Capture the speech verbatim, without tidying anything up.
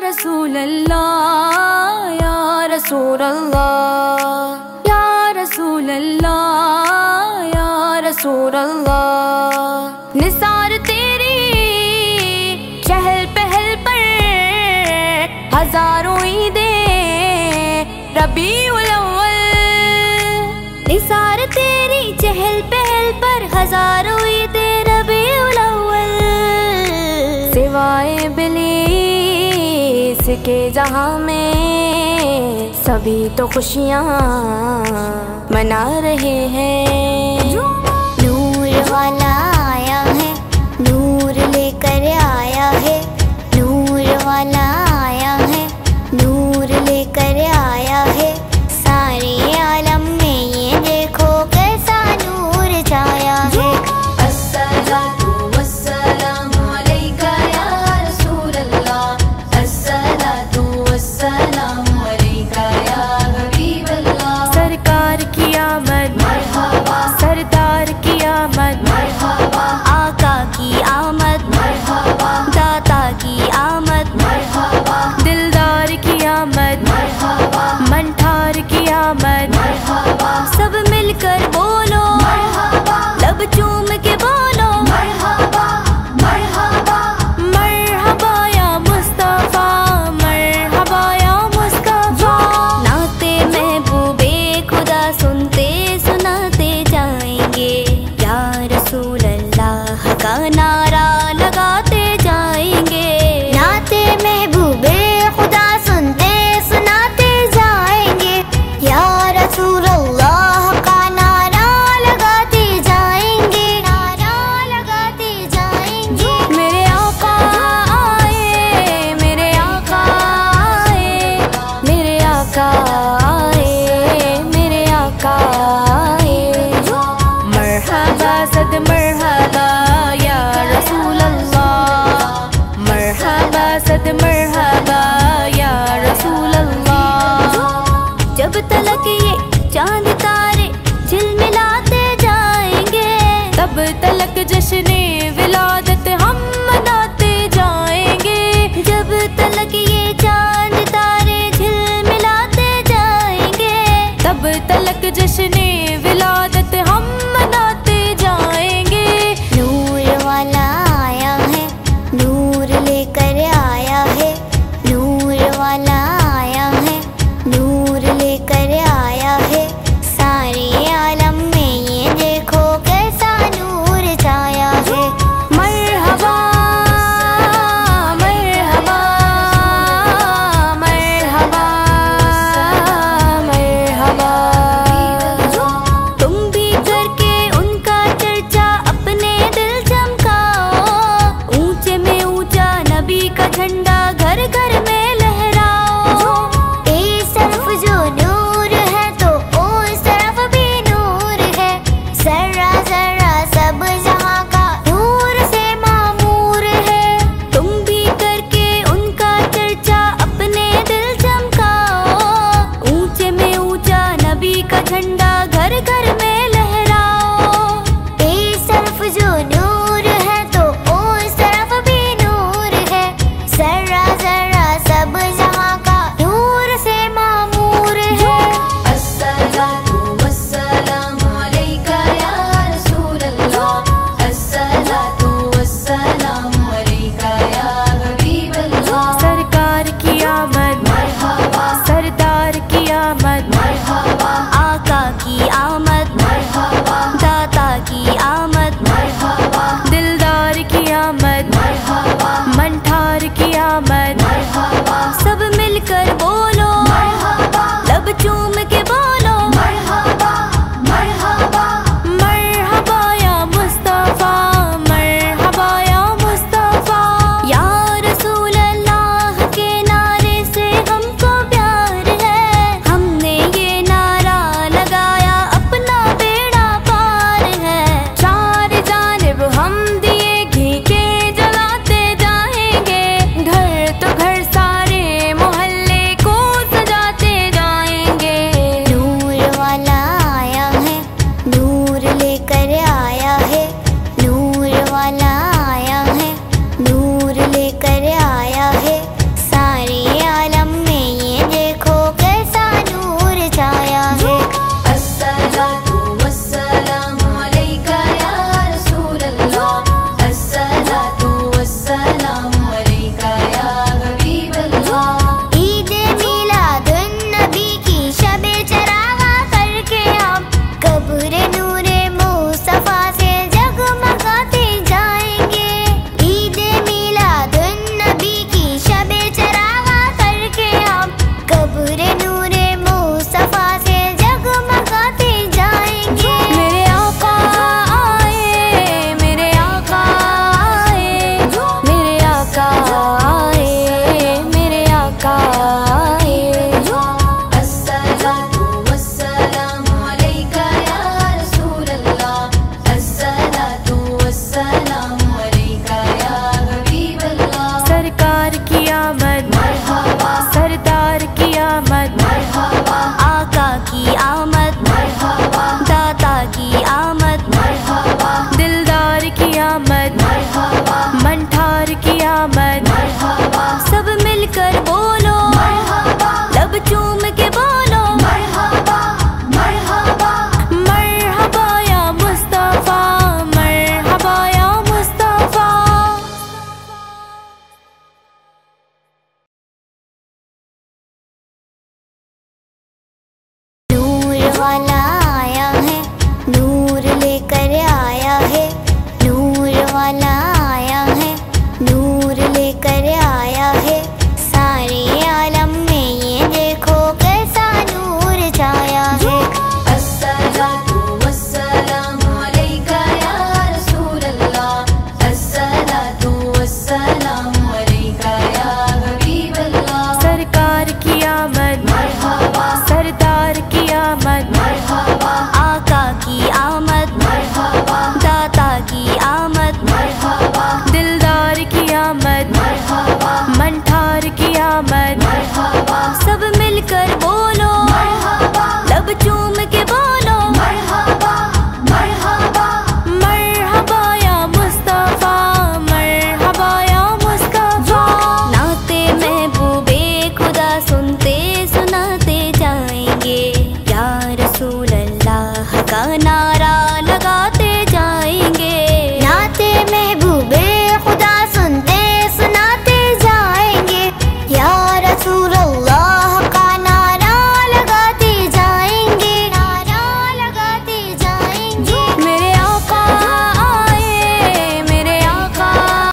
रसूल अल्लाह या रसूल अल्लाह या रसूल अल्लाह या रसूल अल्लाह। निसार तेरी चहल पहल पर हजारों ईदें रबीउल अव्वल। निसार तेरी चहल पहल पर हजारों ईदें रबीउल अव्वल। सिवाए इबिलीस के जहां में सभी तो खुशियां मना रहे हैं। नूर वाला आया है, नूर लेकर आया है। नूर वाला आया है, नूर लेकर आया है। सारे आलम में ये देखो कैसा नूर छाया है। अस्सलातु वस्सलामु अलैका या रसूल अल्लाह। अस्सलातु वस्सलामु अलैका या हबीब अल्लाह। सरकार की आमद मरहबा, सरदार की आमद मरहबा, आका की आमद मरहबा, दाता की आमद मरहबा, दिलदार की आमद मरहबा, मनठार की आमद मरहबा। सब मिलकर बोलो मरहबा, लब चूम के बोलो मरहबा मरहबा मरहबा या मुस्तफा, मरहबा या मुस्तफा। नाते महबूबे खुदा सुनते सुनाते जाएंगे। या रसूल अल्लाह का नारा लगाते जाएंगे। नाते महबूबे खुदा सुनते सुनाते जाएंगे। या रसूल अल्लाह का नारा लगाते जाएंगे। नारा लगाते जाएंगे। मेरे आका आए, मेरे आका आए, मेरे आका आए, मेरे आका आए। मरहबा सद मरहबा या रसूल अल्लाह। मरहबा सद मरहबा या रसूल अल्लाह। जब तलक ये चांद तारे झिलमिलाते जाएंगे, तब तलक जश्ने विलादत हम मनाते जाएंगे। जब तलक ये चांद तारे झिलमिलाते जाएंगे, तब तलक जश्ने